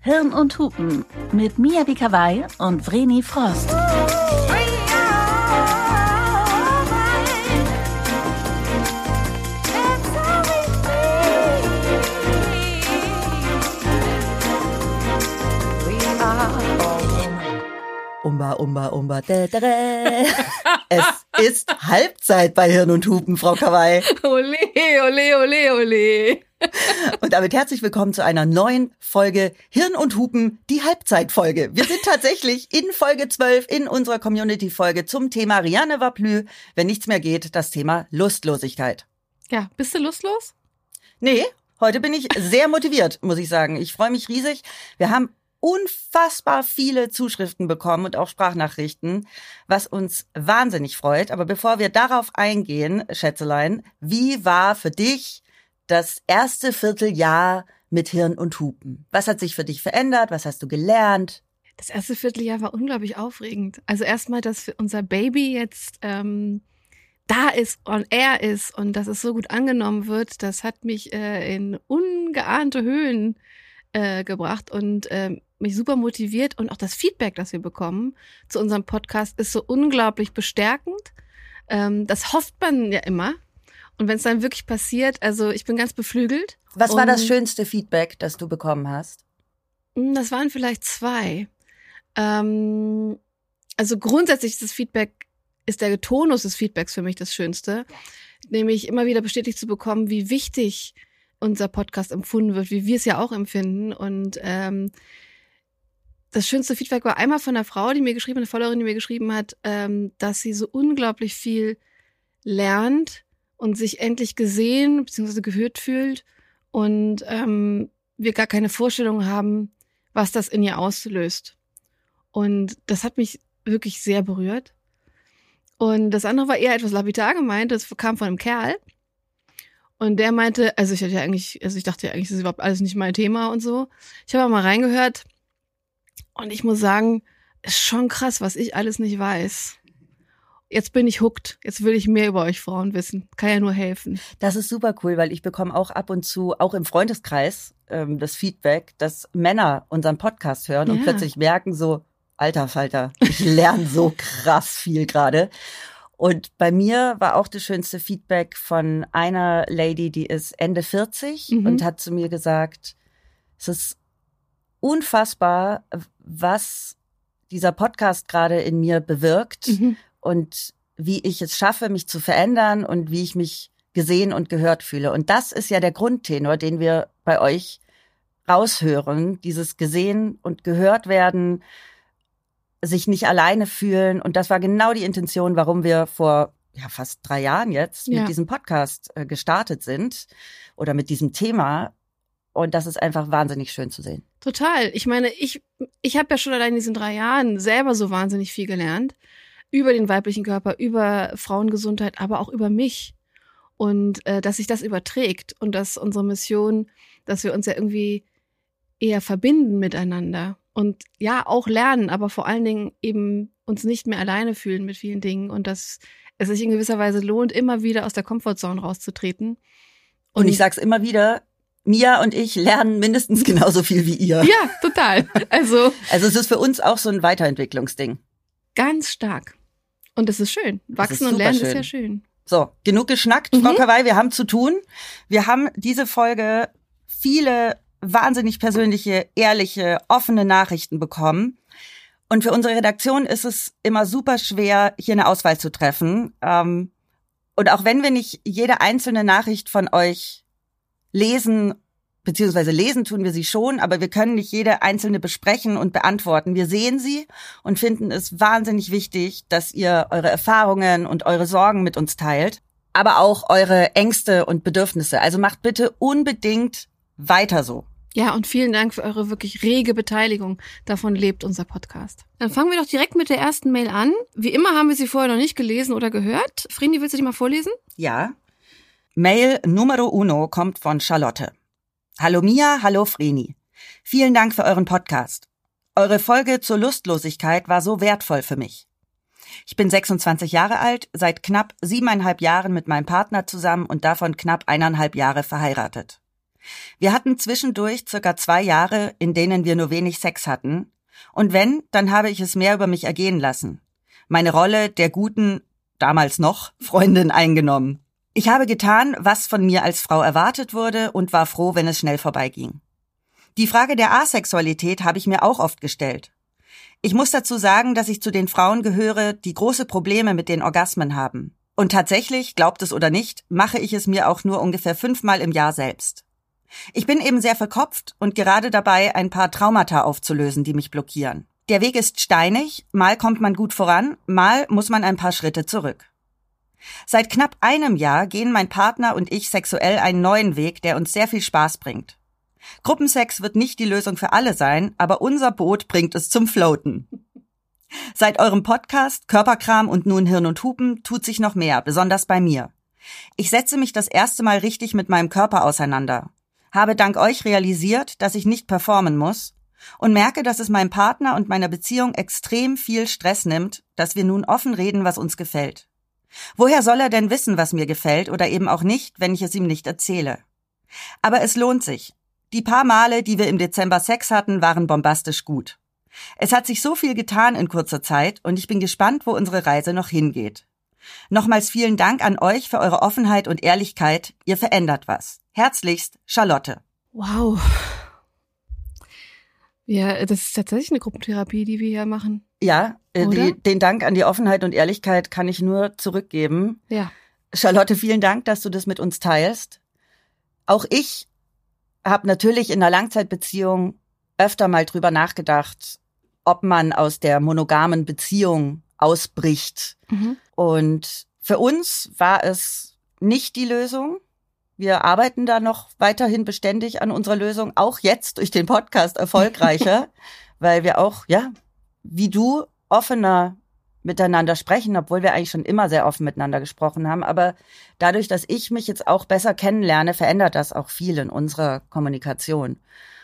Hirn und Hupen mit Mia Bikawai und Vreni Frost. Umba, Es ist Halbzeit bei Hirn und Hupen, Frau Kawai. Ole, ole, ole, ole. Und damit herzlich willkommen zu einer neuen Folge Hirn und Hupen, die Halbzeitfolge. Wir sind tatsächlich in Folge 12 in unserer Community-Folge zum Thema Rien ne va plus, wenn nichts mehr geht, das Thema Lustlosigkeit. Ja, bist du lustlos? Nee, heute bin ich sehr motiviert, muss ich sagen. Ich freue mich riesig. Wir haben unfassbar viele Zuschriften bekommen und auch Sprachnachrichten, was uns wahnsinnig freut. Aber bevor wir darauf eingehen, Schätzelein, wie war für dich das erste Vierteljahr mit Hirn und Hupen? Was hat sich für dich verändert? Was hast du gelernt? Das erste Vierteljahr war unglaublich aufregend. Also erstmal, dass unser Baby jetzt da ist, on air ist und dass es so gut angenommen wird, das hat mich in ungeahnte Höhen gebracht und mich super motiviert. Und auch das Feedback, das wir bekommen zu unserem Podcast, ist so unglaublich bestärkend. Das hofft man ja immer. Und wenn es dann wirklich passiert, also ich bin ganz beflügelt. Was war das schönste Feedback, das du bekommen hast? Das waren vielleicht zwei. Also grundsätzlich ist das Feedback, ist der Tonus des Feedbacks für mich das Schönste. Nämlich immer wieder bestätigt zu bekommen, wie wichtig unser Podcast empfunden wird, wie wir es ja auch empfinden. Und das schönste Feedback war einmal von einer Frau, die mir geschrieben hat, eine Followerin, die mir geschrieben hat, dass sie so unglaublich viel lernt und sich endlich gesehen bzw. gehört fühlt und wir gar keine Vorstellung haben, was das in ihr auslöst. Und das hat mich wirklich sehr berührt. Und das andere war eher etwas lapidar gemeint, das kam von einem Kerl. Und der meinte, ich dachte ja eigentlich, das ist überhaupt alles nicht mein Thema und so. Ich habe mal reingehört und ich muss sagen, ist schon krass, was ich alles nicht weiß. Jetzt bin ich hooked. Jetzt will ich mehr über euch Frauen wissen. Kann ja nur helfen. Das ist super cool, weil ich bekomme auch ab und zu, auch im Freundeskreis, das Feedback, dass Männer unseren Podcast hören und plötzlich merken so, alter Falter, ich lerne so krass viel gerade. Und bei mir war auch das schönste Feedback von einer Lady, die ist Ende 40 und hat zu mir gesagt, es ist unfassbar, was dieser Podcast gerade in mir bewirkt und wie ich es schaffe, mich zu verändern und wie ich mich gesehen und gehört fühle. Und das ist ja der Grundtenor, den wir bei euch raushören, dieses gesehen und gehört werden, sich nicht alleine fühlen. Und das war genau die Intention, warum wir vor fast 3 Jahren jetzt mit diesem Podcast gestartet sind oder mit diesem Thema. Und das ist einfach wahnsinnig schön zu sehen. Total. Ich meine, ich habe ja schon allein in diesen 3 Jahren selber so wahnsinnig viel gelernt. Über den weiblichen Körper, über Frauengesundheit, aber auch über mich. Und dass sich das überträgt und dass unsere Mission, dass wir uns ja irgendwie eher verbinden miteinander. Und ja, auch lernen, aber vor allen Dingen eben uns nicht mehr alleine fühlen mit vielen Dingen und dass es sich in gewisser Weise lohnt, immer wieder aus der Comfortzone rauszutreten. Und ich sag's immer wieder, Mia und ich lernen mindestens genauso viel wie ihr. Ja, total. Also es ist für uns auch so ein Weiterentwicklungsding. Ganz stark. Und das ist schön. Wachsen und lernen ist ja schön. So, genug geschnackt, Frau Kawai, wir haben zu tun. Wir haben diese Folge viele wahnsinnig persönliche, ehrliche, offene Nachrichten bekommen. Und für unsere Redaktion ist es immer super schwer, hier eine Auswahl zu treffen. Und auch wenn wir nicht jede einzelne Nachricht von euch lesen, beziehungsweise lesen tun wir sie schon, aber wir können nicht jede einzelne besprechen und beantworten. Wir sehen sie und finden es wahnsinnig wichtig, dass ihr eure Erfahrungen und eure Sorgen mit uns teilt, aber auch eure Ängste und Bedürfnisse. Also macht bitte unbedingt weiter so. Ja, und vielen Dank für eure wirklich rege Beteiligung. Davon lebt unser Podcast. Dann fangen wir doch direkt mit der ersten Mail an. Wie immer haben wir sie vorher noch nicht gelesen oder gehört. Vreni, willst du die mal vorlesen? Ja. Mail Numero Uno kommt von Charlotte. Hallo Mia, hallo Vreni. Vielen Dank für euren Podcast. Eure Folge zur Lustlosigkeit war so wertvoll für mich. Ich bin 26 Jahre alt, seit knapp 7,5 Jahren mit meinem Partner zusammen und davon knapp 1,5 Jahre verheiratet. Wir hatten zwischendurch circa 2 Jahre, in denen wir nur wenig Sex hatten. Und wenn, dann habe ich es mehr über mich ergehen lassen. Meine Rolle der guten, damals noch, Freundin eingenommen. Ich habe getan, was von mir als Frau erwartet wurde und war froh, wenn es schnell vorbeiging. Die Frage der Asexualität habe ich mir auch oft gestellt. Ich muss dazu sagen, dass ich zu den Frauen gehöre, die große Probleme mit den Orgasmen haben. Und tatsächlich, glaubt es oder nicht, mache ich es mir auch nur ungefähr 5-mal im Jahr selbst. Ich bin eben sehr verkopft und gerade dabei, ein paar Traumata aufzulösen, die mich blockieren. Der Weg ist steinig, mal kommt man gut voran, mal muss man ein paar Schritte zurück. Seit knapp einem Jahr gehen mein Partner und ich sexuell einen neuen Weg, der uns sehr viel Spaß bringt. Gruppensex wird nicht die Lösung für alle sein, aber unser Boot bringt es zum Floaten. Seit eurem Podcast Körperkram und nun Hirn und Hupen tut sich noch mehr, besonders bei mir. Ich setze mich das erste Mal richtig mit meinem Körper auseinander, habe dank euch realisiert, dass ich nicht performen muss und merke, dass es meinem Partner und meiner Beziehung extrem viel Stress nimmt, dass wir nun offen reden, was uns gefällt. Woher soll er denn wissen, was mir gefällt oder eben auch nicht, wenn ich es ihm nicht erzähle? Aber es lohnt sich. Die paar Male, die wir im Dezember Sex hatten, waren bombastisch gut. Es hat sich so viel getan in kurzer Zeit und ich bin gespannt, wo unsere Reise noch hingeht. Nochmals vielen Dank an euch für eure Offenheit und Ehrlichkeit. Ihr verändert was. Herzlichst, Charlotte. Wow. Ja, das ist tatsächlich eine Gruppentherapie, die wir hier machen. Ja, den Dank an die Offenheit und Ehrlichkeit kann ich nur zurückgeben. Ja. Charlotte, vielen Dank, dass du das mit uns teilst. Auch ich habe natürlich in einer Langzeitbeziehung öfter mal drüber nachgedacht, ob man aus der monogamen Beziehung ausbricht. Mhm. Und für uns war es nicht die Lösung. Wir arbeiten da noch weiterhin beständig an unserer Lösung, auch jetzt durch den Podcast erfolgreicher, weil wir auch, ja, wie du, offener miteinander sprechen, obwohl wir eigentlich schon immer sehr offen miteinander gesprochen haben. Aber dadurch, dass ich mich jetzt auch besser kennenlerne, verändert das auch viel in unserer Kommunikation.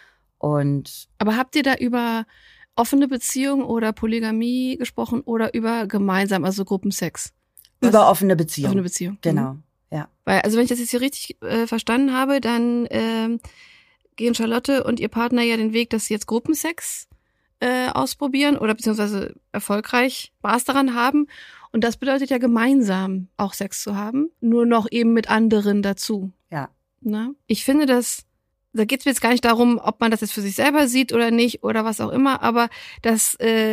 Aber habt ihr da über offene Beziehung oder Polygamie gesprochen oder über gemeinsam, also Gruppensex? Über offene Beziehung. Offene Beziehung. Genau, mhm. Ja. Weil, also wenn ich das jetzt hier richtig verstanden habe, dann gehen Charlotte und ihr Partner ja den Weg, dass sie jetzt Gruppensex ausprobieren oder beziehungsweise erfolgreich Spaß daran haben. Und das bedeutet ja gemeinsam auch Sex zu haben, nur noch eben mit anderen dazu. Ja. Na? Ich finde da geht es mir jetzt gar nicht darum, ob man das jetzt für sich selber sieht oder nicht oder was auch immer, aber das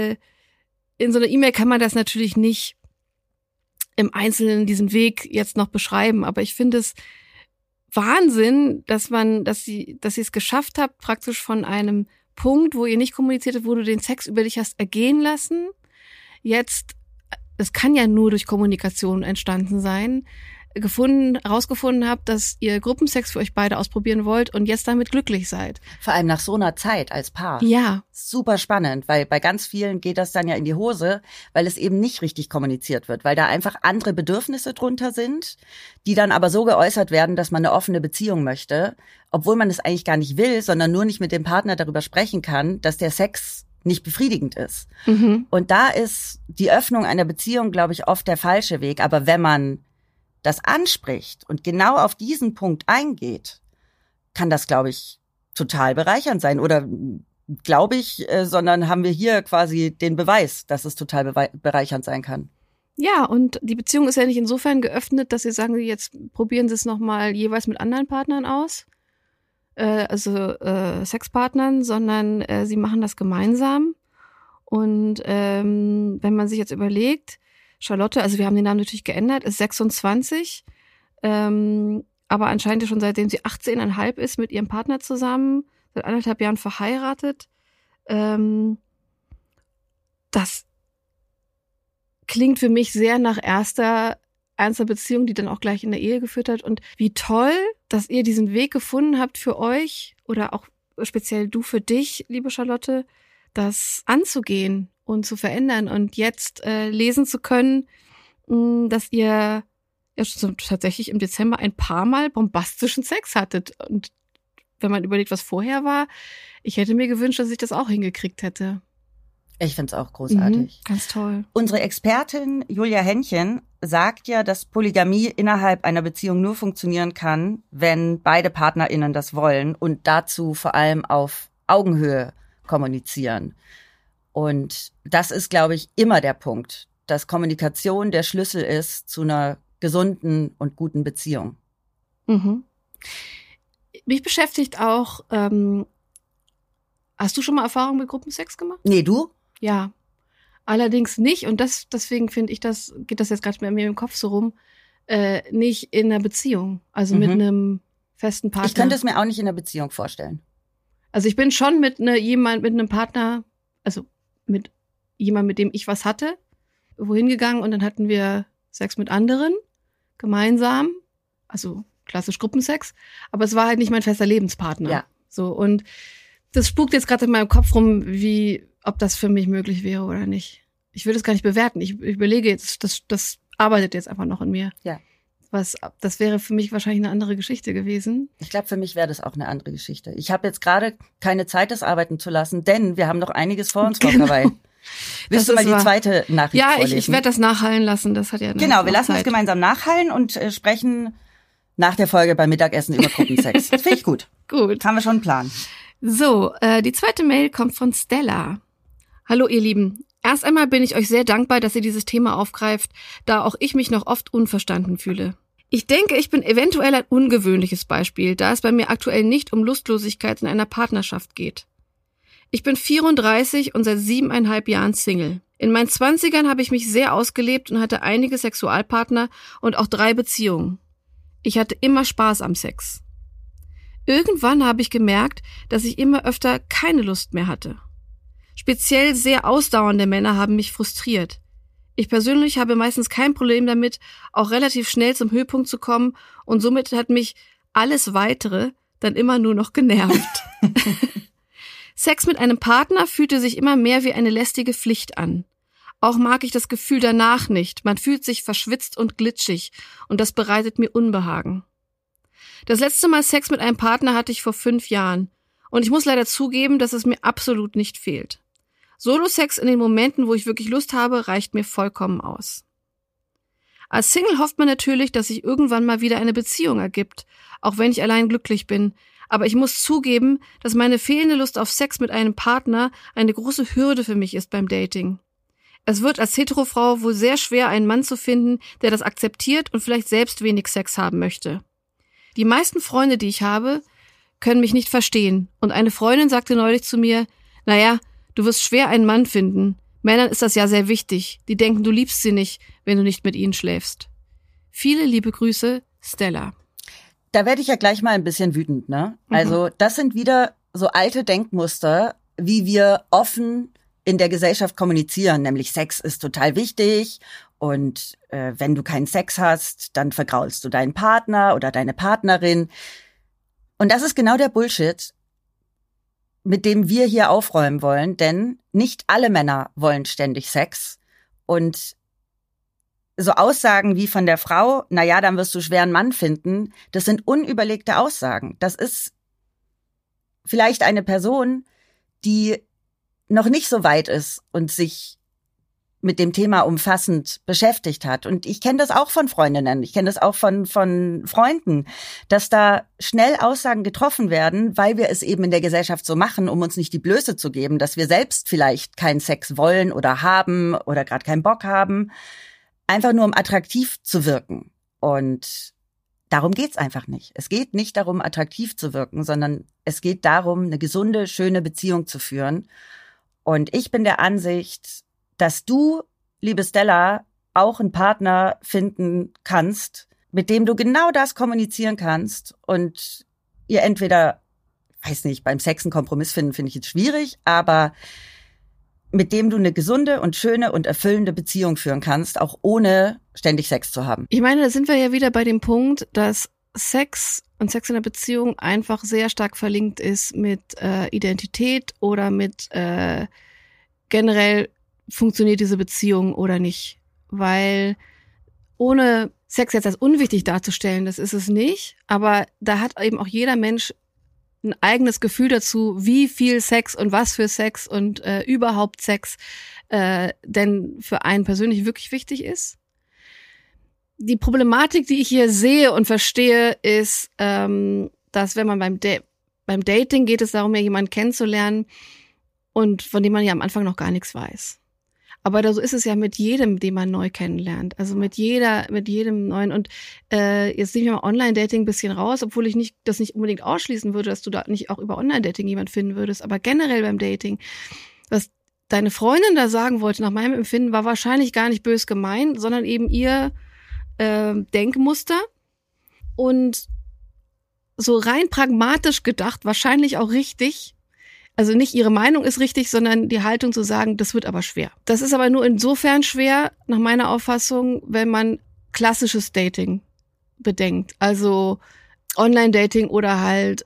in so einer E-Mail kann man das natürlich nicht im Einzelnen diesen Weg jetzt noch beschreiben, aber ich finde es Wahnsinn, dass sie es geschafft habt, praktisch von einem Punkt, wo ihr nicht kommuniziert habt, wo du den Sex über dich hast ergehen lassen, jetzt, es kann ja nur durch Kommunikation entstanden sein, herausgefunden habt, dass ihr Gruppensex für euch beide ausprobieren wollt und jetzt damit glücklich seid. Vor allem nach so einer Zeit als Paar. Ja. Super spannend, weil bei ganz vielen geht das dann ja in die Hose, weil es eben nicht richtig kommuniziert wird, weil da einfach andere Bedürfnisse drunter sind, die dann aber so geäußert werden, dass man eine offene Beziehung möchte, obwohl man es eigentlich gar nicht will, sondern nur nicht mit dem Partner darüber sprechen kann, dass der Sex nicht befriedigend ist. Mhm. Und da ist die Öffnung einer Beziehung, glaube ich, oft der falsche Weg. Aber wenn man das anspricht und genau auf diesen Punkt eingeht, kann das, glaube ich, total bereichernd sein. Oder glaube ich, sondern haben wir hier quasi den Beweis, dass es total bereichernd sein kann. Ja, und die Beziehung ist ja nicht insofern geöffnet, dass Sie sagen, jetzt probieren Sie es nochmal jeweils mit anderen Partnern aus, Sexpartnern, sondern Sie machen das gemeinsam. Und wenn man sich jetzt überlegt, Charlotte, also wir haben den Namen natürlich geändert, ist 26, aber anscheinend schon seitdem sie 18,5 ist, mit ihrem Partner zusammen, seit 1,5 Jahren verheiratet. Das klingt für mich sehr nach erster Beziehung, die dann auch gleich in der Ehe geführt hat. Und wie toll, dass ihr diesen Weg gefunden habt für euch oder auch speziell du für dich, liebe Charlotte, das anzugehen und zu verändern und jetzt lesen zu können, dass ihr ja tatsächlich im Dezember ein paar Mal bombastischen Sex hattet. Und wenn man überlegt, was vorher war, ich hätte mir gewünscht, dass ich das auch hingekriegt hätte. Ich find's auch großartig. Ganz toll. Unsere Expertin Julia Henchen sagt ja, dass Polygamie innerhalb einer Beziehung nur funktionieren kann, wenn beide PartnerInnen das wollen und dazu vor allem auf Augenhöhe kommunizieren. Und das ist, glaube ich, immer der Punkt, dass Kommunikation der Schlüssel ist zu einer gesunden und guten Beziehung. Mich beschäftigt auch, hast du schon mal Erfahrung mit Gruppensex gemacht? Nee, du? Ja, allerdings nicht. Und deswegen finde ich, geht das jetzt gerade bei mir im Kopf so rum, nicht in einer Beziehung, also mit einem festen Partner. Ich könnte es mir auch nicht in einer Beziehung vorstellen. Also ich bin schon mit einem Partner, also mit jemandem, mit dem ich was hatte, wohin gegangen und dann hatten wir Sex mit anderen, gemeinsam, also klassisch Gruppensex, aber es war halt nicht mein fester Lebenspartner. Ja. So, und das spukt jetzt gerade in meinem Kopf rum, ob das für mich möglich wäre oder nicht. Ich würde es gar nicht bewerten. Ich überlege jetzt, das arbeitet jetzt einfach noch in mir. Ja. Das wäre für mich wahrscheinlich eine andere Geschichte gewesen. Ich glaube, für mich wäre das auch eine andere Geschichte. Ich habe jetzt gerade keine Zeit, das arbeiten zu lassen, denn wir haben noch einiges vor uns, Frau Kawai. Willst du mal die zweite Nachricht vorlesen? Ja, ich werde das nachhallen lassen. Das hat ja Genau, wir lassen es gemeinsam nachhallen und sprechen nach der Folge beim Mittagessen über Gruppensex. Das finde ich gut. Gut. Haben wir schon einen Plan. So, die zweite Mail kommt von Stella. Hallo ihr Lieben. Erst einmal bin ich euch sehr dankbar, dass ihr dieses Thema aufgreift, da auch ich mich noch oft unverstanden fühle. Ich denke, ich bin eventuell ein ungewöhnliches Beispiel, da es bei mir aktuell nicht um Lustlosigkeit in einer Partnerschaft geht. Ich bin 34 und seit 7,5 Jahren Single. In meinen 20ern habe ich mich sehr ausgelebt und hatte einige Sexualpartner und auch 3 Beziehungen. Ich hatte immer Spaß am Sex. Irgendwann habe ich gemerkt, dass ich immer öfter keine Lust mehr hatte. Speziell sehr ausdauernde Männer haben mich frustriert. Ich persönlich habe meistens kein Problem damit, auch relativ schnell zum Höhepunkt zu kommen und somit hat mich alles Weitere dann immer nur noch genervt. Sex mit einem Partner fühlte sich immer mehr wie eine lästige Pflicht an. Auch mag ich das Gefühl danach nicht. Man fühlt sich verschwitzt und glitschig und das bereitet mir Unbehagen. Das letzte Mal Sex mit einem Partner hatte ich vor 5 Jahren und ich muss leider zugeben, dass es mir absolut nicht fehlt. Solo-Sex in den Momenten, wo ich wirklich Lust habe, reicht mir vollkommen aus. Als Single hofft man natürlich, dass sich irgendwann mal wieder eine Beziehung ergibt, auch wenn ich allein glücklich bin. Aber ich muss zugeben, dass meine fehlende Lust auf Sex mit einem Partner eine große Hürde für mich ist beim Dating. Es wird als Heterofrau wohl sehr schwer, einen Mann zu finden, der das akzeptiert und vielleicht selbst wenig Sex haben möchte. Die meisten Freunde, die ich habe, können mich nicht verstehen. Und eine Freundin sagte neulich zu mir, naja, du wirst schwer einen Mann finden. Männern ist das ja sehr wichtig. Die denken, du liebst sie nicht, wenn du nicht mit ihnen schläfst. Viele liebe Grüße, Stella. Da werde ich ja gleich mal ein bisschen wütend, ne? Also das sind wieder so alte Denkmuster, wie wir offen in der Gesellschaft kommunizieren, nämlich Sex ist total wichtig und wenn du keinen Sex hast, dann vergraulst du deinen Partner oder deine Partnerin. Und das ist genau der Bullshit, mit dem wir hier aufräumen wollen, denn nicht alle Männer wollen ständig Sex und so Aussagen wie von der Frau, naja, dann wirst du schwer einen Mann finden, das sind unüberlegte Aussagen. Das ist vielleicht eine Person, die noch nicht so weit ist und sich mit dem Thema umfassend beschäftigt hat. Und ich kenne das auch von Freundinnen, ich kenne das auch von Freunden, dass da schnell Aussagen getroffen werden, weil wir es eben in der Gesellschaft so machen, um uns nicht die Blöße zu geben, dass wir selbst vielleicht keinen Sex wollen oder haben oder gerade keinen Bock haben, einfach nur um attraktiv zu wirken. Und darum geht's einfach nicht. Es geht nicht darum, attraktiv zu wirken, sondern es geht darum, eine gesunde, schöne Beziehung zu führen. Und ich bin der Ansicht, dass du, liebe Stella, auch einen Partner finden kannst, mit dem du genau das kommunizieren kannst und ihr entweder, weiß nicht, beim Sex einen Kompromiss finden, finde ich jetzt schwierig, aber mit dem du eine gesunde und schöne und erfüllende Beziehung führen kannst, auch ohne ständig Sex zu haben. Ich meine, da sind wir ja wieder bei dem Punkt, dass Sex und Sex in der Beziehung einfach sehr stark verlinkt ist mit Identität oder mit generell funktioniert diese Beziehung oder nicht. Weil ohne Sex jetzt als unwichtig darzustellen, das ist es nicht, aber da hat eben auch jeder Mensch ein eigenes Gefühl dazu, wie viel Sex und was für Sex und überhaupt Sex denn für einen persönlich wirklich wichtig ist. Die Problematik, die ich hier sehe und verstehe, ist, dass wenn man beim Dating geht es darum, ja jemanden kennenzulernen und von dem man ja am Anfang noch gar nichts weiß. Aber so ist es ja mit jedem, den man neu kennenlernt. Also mit jedem neuen. Und jetzt nehme ich mal Online-Dating ein bisschen raus, obwohl ich das nicht unbedingt ausschließen würde, dass du da nicht auch über Online-Dating jemand finden würdest. Aber generell beim Dating, was deine Freundin da sagen wollte, nach meinem Empfinden, war wahrscheinlich gar nicht bös gemeint, sondern eben ihr Denkmuster. Und so rein pragmatisch gedacht, wahrscheinlich auch richtig. Also nicht ihre Meinung ist richtig, sondern die Haltung zu sagen, das wird aber schwer. Das ist aber nur insofern schwer, nach meiner Auffassung, wenn man klassisches Dating bedenkt. Also Online-Dating oder halt,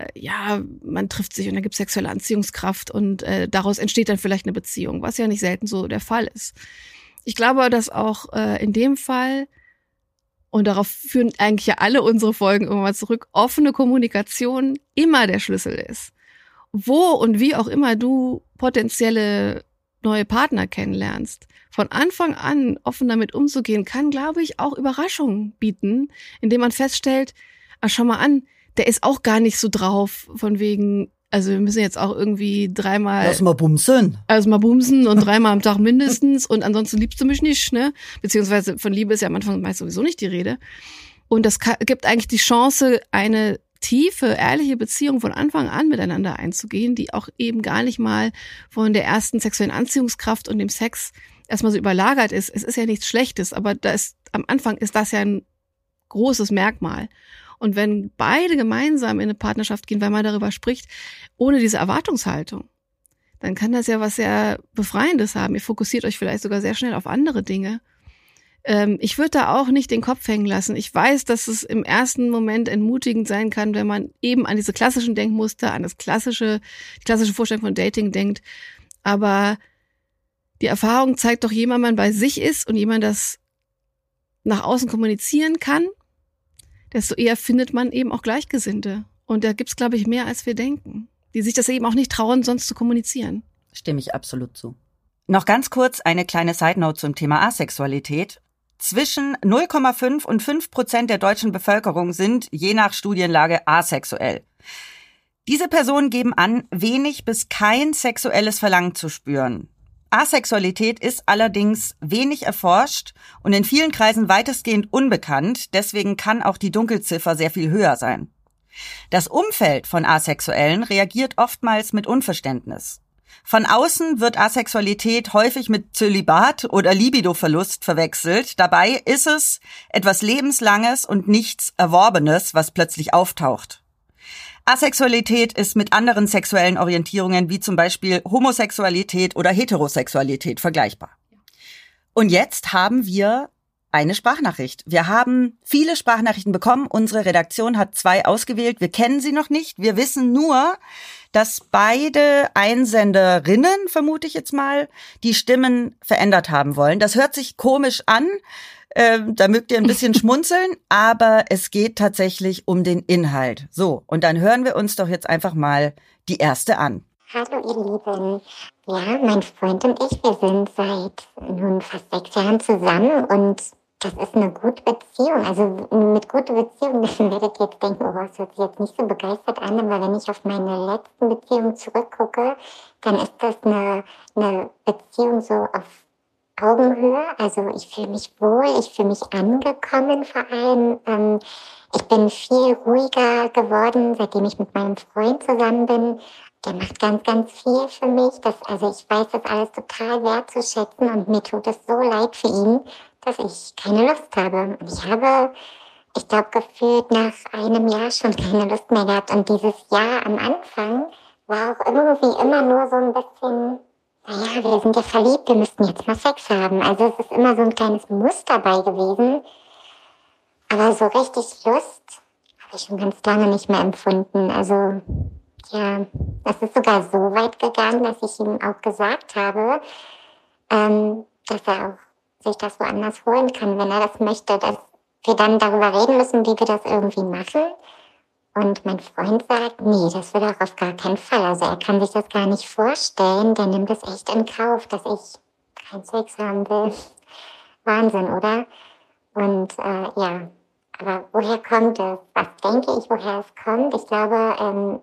man trifft sich und dann gibt es sexuelle Anziehungskraft und daraus entsteht dann vielleicht eine Beziehung, was ja nicht selten so der Fall ist. Ich glaube, dass auch in dem Fall, und darauf führen eigentlich ja alle unsere Folgen immer mal zurück, offene Kommunikation immer der Schlüssel ist. Wo und wie auch immer du potenzielle neue Partner kennenlernst, von Anfang an offen damit umzugehen, kann, glaube ich, auch Überraschungen bieten, indem man feststellt, schau mal an, der ist auch gar nicht so drauf, von wegen, also wir müssen jetzt auch irgendwie Lass mal bumsen. Und 3-mal am Tag mindestens und ansonsten liebst du mich nicht, ne? Beziehungsweise von Liebe ist ja am Anfang meist sowieso nicht die Rede. Und das gibt eigentlich die Chance, eine tiefe, ehrliche Beziehung von Anfang an miteinander einzugehen, die auch eben gar nicht mal von der ersten sexuellen Anziehungskraft und dem Sex erstmal so überlagert ist. Es ist ja nichts Schlechtes, aber am Anfang ist das ja ein großes Merkmal. Und wenn beide gemeinsam in eine Partnerschaft gehen, weil man darüber spricht, ohne diese Erwartungshaltung, dann kann das ja was sehr Befreiendes haben. Ihr fokussiert euch vielleicht sogar sehr schnell auf andere Dinge. Ich würde da auch nicht den Kopf hängen lassen. Ich weiß, dass es im ersten Moment entmutigend sein kann, wenn man eben an diese klassischen Denkmuster, an die klassische Vorstellung von Dating denkt. Aber die Erfahrung zeigt doch, je mehr man bei sich ist und jemand das nach außen kommunizieren kann, desto eher findet man eben auch Gleichgesinnte. Und da gibt's, glaube ich, mehr, als wir denken, die sich das eben auch nicht trauen, sonst zu kommunizieren. Stimme ich absolut zu. Noch ganz kurz eine kleine Side-Note zum Thema Asexualität. Zwischen 0,5 und 5% der deutschen Bevölkerung sind je nach Studienlage asexuell. Diese Personen geben an, wenig bis kein sexuelles Verlangen zu spüren. Asexualität ist allerdings wenig erforscht und in vielen Kreisen weitestgehend unbekannt, deswegen kann auch die Dunkelziffer sehr viel höher sein. Das Umfeld von Asexuellen reagiert oftmals mit Unverständnis. Von außen wird Asexualität häufig mit Zölibat oder Libidoverlust verwechselt. Dabei ist es etwas Lebenslanges und nichts Erworbenes, was plötzlich auftaucht. Asexualität ist mit anderen sexuellen Orientierungen wie zum Beispiel Homosexualität oder Heterosexualität vergleichbar. Und jetzt haben wir eine Sprachnachricht. Wir haben viele Sprachnachrichten bekommen. Unsere Redaktion hat 2 ausgewählt. Wir kennen sie noch nicht. Wir wissen nur, dass beide Einsenderinnen, vermute ich jetzt mal, die Stimmen verändert haben wollen. Das hört sich komisch an. Da mögt ihr ein bisschen schmunzeln, aber es geht tatsächlich um den Inhalt. So, und dann hören wir uns doch jetzt einfach mal die erste an. Hallo ihr Lieben. Ja, mein Freund und ich, wir sind seit nun fast 6 Jahren zusammen und das ist eine gute Beziehung. Also mit guter Beziehung werdet ihr jetzt denken, oh, das hört sich jetzt nicht so begeistert an, aber wenn ich auf meine letzten Beziehungen zurückgucke, dann ist das eine Beziehung so auf Augenhöhe. Also ich fühle mich wohl, ich fühle mich angekommen vor allem. Ich bin viel ruhiger geworden, seitdem ich mit meinem Freund zusammen bin. Der macht ganz, ganz viel für mich. Also ich weiß das alles total wertzuschätzen und mir tut es so leid für ihn, dass ich keine Lust habe. Und ich glaube, gefühlt nach einem Jahr schon keine Lust mehr gehabt. Und dieses Jahr am Anfang war auch irgendwie immer nur so ein bisschen, naja, wir sind ja verliebt, wir müssten jetzt mal Sex haben. Also es ist immer so ein kleines Muss dabei gewesen. Aber so richtig Lust habe ich schon ganz lange nicht mehr empfunden. Also ja, es ist sogar so weit gegangen, dass ich ihm auch gesagt habe, dass er auch sich das woanders holen kann, wenn er das möchte, dass wir dann darüber reden müssen, wie wir das irgendwie machen. Und mein Freund sagt, nee, das will er auf gar keinen Fall. Also er kann sich das gar nicht vorstellen. Der nimmt es echt in Kauf, dass ich keinen Sex haben will. Wahnsinn, oder? Und ja, aber woher kommt es? Was denke ich, woher es kommt? Ich glaube,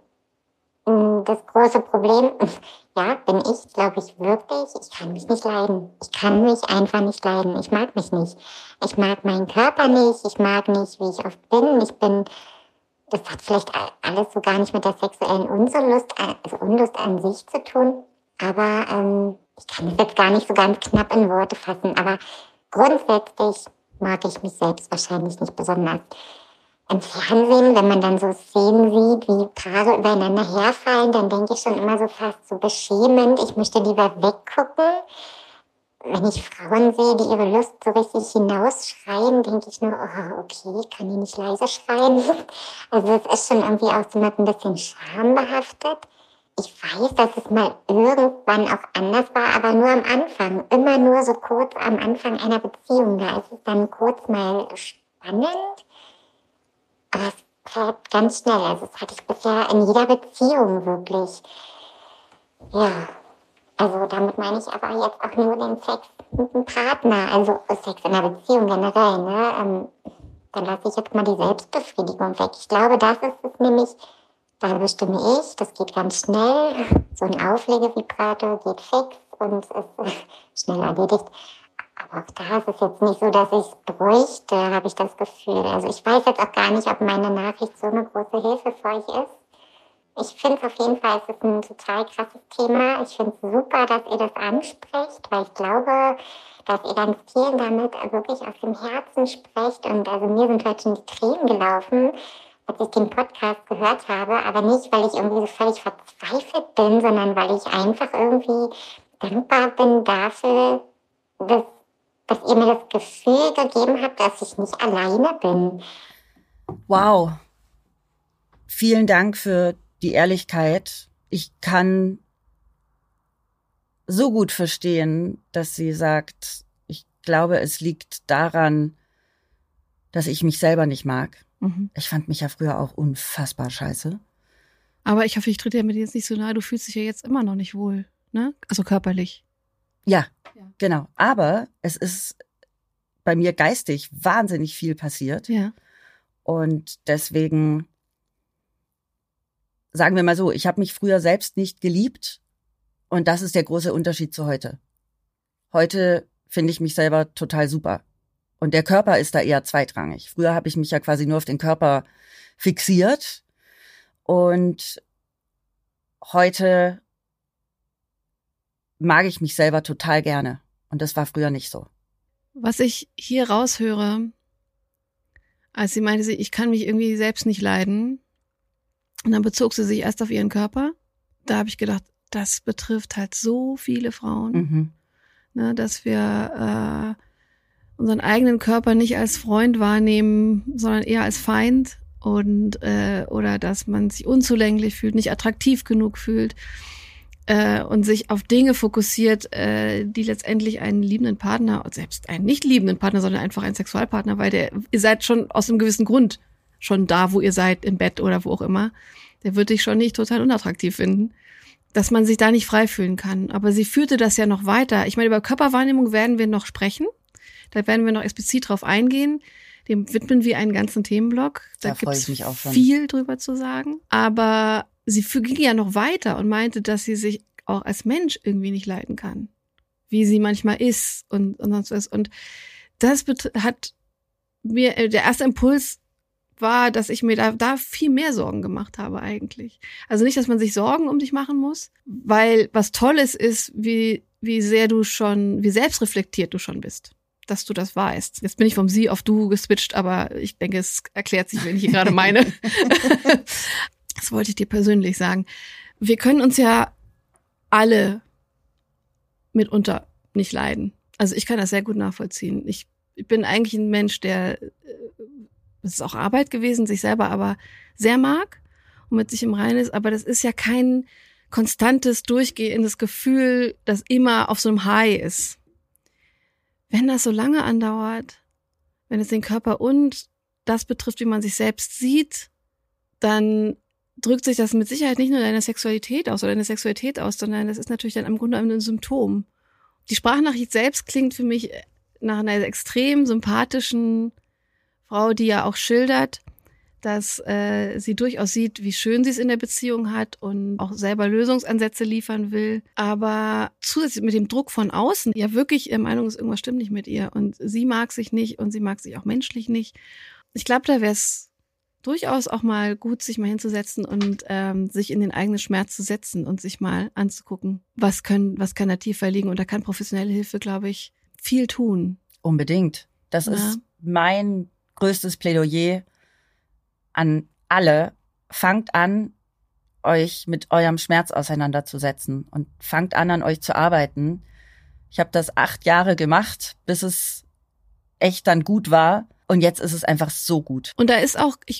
das große Problem, ja, bin ich, glaube ich, wirklich, ich kann mich nicht leiden. Ich kann mich einfach nicht leiden. Ich mag mich nicht. Ich mag meinen Körper nicht. Ich mag nicht, wie ich oft bin. Das hat vielleicht alles so gar nicht mit der sexuellen Unlust an sich zu tun. Aber ich kann es jetzt gar nicht so ganz knapp in Worte fassen. Aber grundsätzlich mag ich mich selbst wahrscheinlich nicht besonders. Im Fernsehen, wenn man dann so Szenen sieht, wie Paare übereinander herfallen, dann denke ich schon immer so fast so beschämend. Ich möchte lieber weggucken. Wenn ich Frauen sehe, die ihre Lust so richtig hinausschreien, denke ich nur, oh, okay, kann die nicht leise schreien? Also es ist schon irgendwie auch so mit ein bisschen Scham behaftet. Ich weiß, dass es mal irgendwann auch anders war, aber nur am Anfang. Immer nur so kurz am Anfang einer Beziehung. Da ist es dann kurz mal spannend. Aber es fährt ganz schnell. Also das hatte ich bisher in jeder Beziehung wirklich. Ja, also damit meine ich aber jetzt auch nur den Sex mit einem Partner. Also Sex in einer Beziehung generell. Ne? Dann lasse ich jetzt mal die Selbstbefriedigung weg. Ich glaube, das ist es nämlich, da bestimme ich, das geht ganz schnell. So ein Auflegevibrator geht fix und ist schnell erledigt. Aber auch da ist es jetzt nicht so, dass ich es bräuchte, habe ich das Gefühl. Also ich weiß jetzt auch gar nicht, ob meine Nachricht so eine große Hilfe für euch ist. Ich finde es auf jeden Fall, es ist ein total krasses Thema. Ich finde es super, dass ihr das ansprecht, weil ich glaube, dass ihr ganz vielen damit wirklich aus dem Herzen sprecht. Und also mir sind heute schon die Tränen gelaufen, als ich den Podcast gehört habe. Aber nicht, weil ich irgendwie so völlig verzweifelt bin, sondern weil ich einfach irgendwie dankbar bin dafür, dass ihr mir das Gefühl gegeben habt, dass ich nicht alleine bin. Wow. Vielen Dank für die Ehrlichkeit. Ich kann so gut verstehen, dass sie sagt, ich glaube, es liegt daran, dass ich mich selber nicht mag. Mhm. Ich fand mich ja früher auch unfassbar scheiße. Aber ich hoffe, ich trete dir mit dir jetzt nicht so nahe. Du fühlst dich ja jetzt immer noch nicht wohl, ne? Also körperlich. Ja, genau. Aber es ist bei mir geistig wahnsinnig viel passiert. Ja. Und deswegen, sagen wir mal so, ich habe mich früher selbst nicht geliebt. Und das ist der große Unterschied zu heute. Heute finde ich mich selber total super. Und der Körper ist da eher zweitrangig. Früher habe ich mich ja quasi nur auf den Körper fixiert. Und heute mag ich mich selber total gerne. Und das war früher nicht so. Was ich hier raushöre, als sie meinte, ich kann mich irgendwie selbst nicht leiden, und dann bezog sie sich erst auf ihren Körper. Da habe ich gedacht, das betrifft halt so viele Frauen, ne, dass wir unseren eigenen Körper nicht als Freund wahrnehmen, sondern eher als Feind und oder dass man sich unzulänglich fühlt, nicht attraktiv genug fühlt. Und sich auf Dinge fokussiert, die letztendlich einen liebenden Partner, selbst einen nicht liebenden Partner, sondern einfach einen Sexualpartner, weil ihr seid schon aus einem gewissen Grund schon da, wo ihr seid, im Bett oder wo auch immer. Der wird dich schon nicht total unattraktiv finden, dass man sich da nicht frei fühlen kann. Aber sie führte das ja noch weiter. Ich meine, über Körperwahrnehmung werden wir noch sprechen. Da werden wir noch explizit drauf eingehen. Dem widmen wir einen ganzen Themenblock. Da gibt es viel drüber zu sagen. Aber sie ging ja noch weiter und meinte, dass sie sich auch als Mensch irgendwie nicht leiden kann. Wie sie manchmal ist und sonst was. Und das hat mir, der erste Impuls war, dass ich mir da viel mehr Sorgen gemacht habe eigentlich. Also nicht, dass man sich Sorgen um dich machen muss, weil was Tolles ist, wie selbstreflektiert du schon bist, dass du das weißt. Jetzt bin ich vom Sie auf Du geswitcht, aber ich denke, es erklärt sich, wen ich hier gerade meine. Das wollte ich dir persönlich sagen. Wir können uns ja alle mitunter nicht leiden. Also ich kann das sehr gut nachvollziehen. Ich bin eigentlich ein Mensch, der, es ist auch Arbeit gewesen, sich selber aber sehr mag und mit sich im Reinen ist. Aber das ist ja kein konstantes, durchgehendes Gefühl, das immer auf so einem High ist. Wenn das so lange andauert, wenn es den Körper und das betrifft, wie man sich selbst sieht, dann drückt sich das mit Sicherheit nicht nur deine Sexualität aus, sondern das ist natürlich dann im Grunde ein Symptom. Die Sprachnachricht selbst klingt für mich nach einer extrem sympathischen Frau, die ja auch schildert, dass sie durchaus sieht, wie schön sie es in der Beziehung hat und auch selber Lösungsansätze liefern will. Aber zusätzlich mit dem Druck von außen ja wirklich der Meinung ist, irgendwas stimmt nicht mit ihr. Und sie mag sich nicht und sie mag sich auch menschlich nicht. Ich glaube, da wäre es durchaus auch mal gut, sich mal hinzusetzen und sich in den eigenen Schmerz zu setzen und sich mal anzugucken, was kann da tiefer liegen. Und da kann professionelle Hilfe, glaube ich, viel tun. Unbedingt. Das ist mein größtes Plädoyer an alle. Fangt an, euch mit eurem Schmerz auseinanderzusetzen und fangt an euch zu arbeiten. Ich habe das 8 Jahre gemacht, bis es echt dann gut war. Und jetzt ist es einfach so gut. Und ich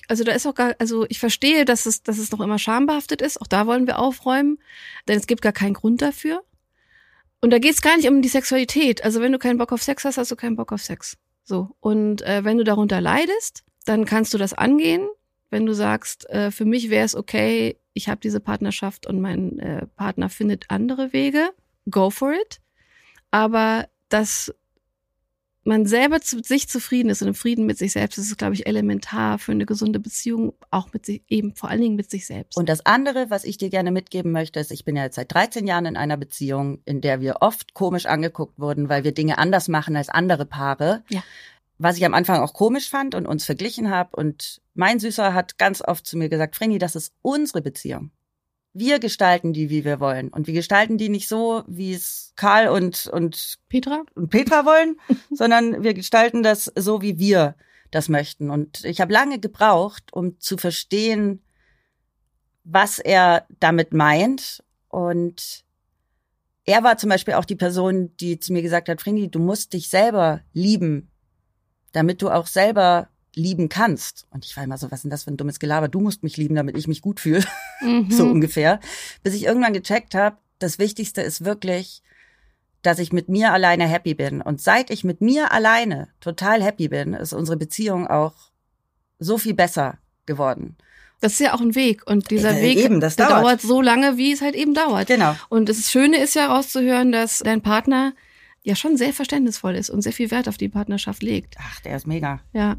verstehe, dass es noch immer schambehaftet ist. Auch da wollen wir aufräumen, denn es gibt gar keinen Grund dafür. Und da geht es gar nicht um die Sexualität. Also wenn du keinen Bock auf Sex hast, hast du keinen Bock auf Sex. So. Und wenn du darunter leidest, dann kannst du das angehen. Wenn du sagst, für mich wäre es okay, ich habe diese Partnerschaft und mein Partner findet andere Wege, go for it. Aber dass man selber mit sich zufrieden ist und im Frieden mit sich selbst, das ist, glaube ich, elementar für eine gesunde Beziehung, auch mit sich, eben vor allen Dingen mit sich selbst. Und das andere, was ich dir gerne mitgeben möchte, ist, ich bin ja jetzt seit 13 Jahren in einer Beziehung, in der wir oft komisch angeguckt wurden, weil wir Dinge anders machen als andere Paare. Ja. Was ich am Anfang auch komisch fand und uns verglichen habe. Und mein Süßer hat ganz oft zu mir gesagt, Vreni, das ist unsere Beziehung. Wir gestalten die, wie wir wollen. Und wir gestalten die nicht so, wie es Karl und Petra wollen, sondern wir gestalten das so, wie wir das möchten. Und ich habe lange gebraucht, um zu verstehen, was er damit meint. Und er war zum Beispiel auch die Person, die zu mir gesagt hat, Vreni, du musst dich selber lieben, damit du auch selber lieben kannst. Und ich war immer so, was ist denn das für ein dummes Gelaber? Du musst mich lieben, damit ich mich gut fühle. So ungefähr. Bis ich irgendwann gecheckt habe, das Wichtigste ist wirklich, dass ich mit mir alleine happy bin. Und seit ich mit mir alleine total happy bin, ist unsere Beziehung auch so viel besser geworden. Das ist ja auch ein Weg. Und dieser Weg, eben, der dauert so lange, wie es halt eben dauert. Genau. Und das Schöne ist ja rauszuhören, dass dein Partner ja schon sehr verständnisvoll ist und sehr viel Wert auf die Partnerschaft legt. Ach, der ist mega. Ja.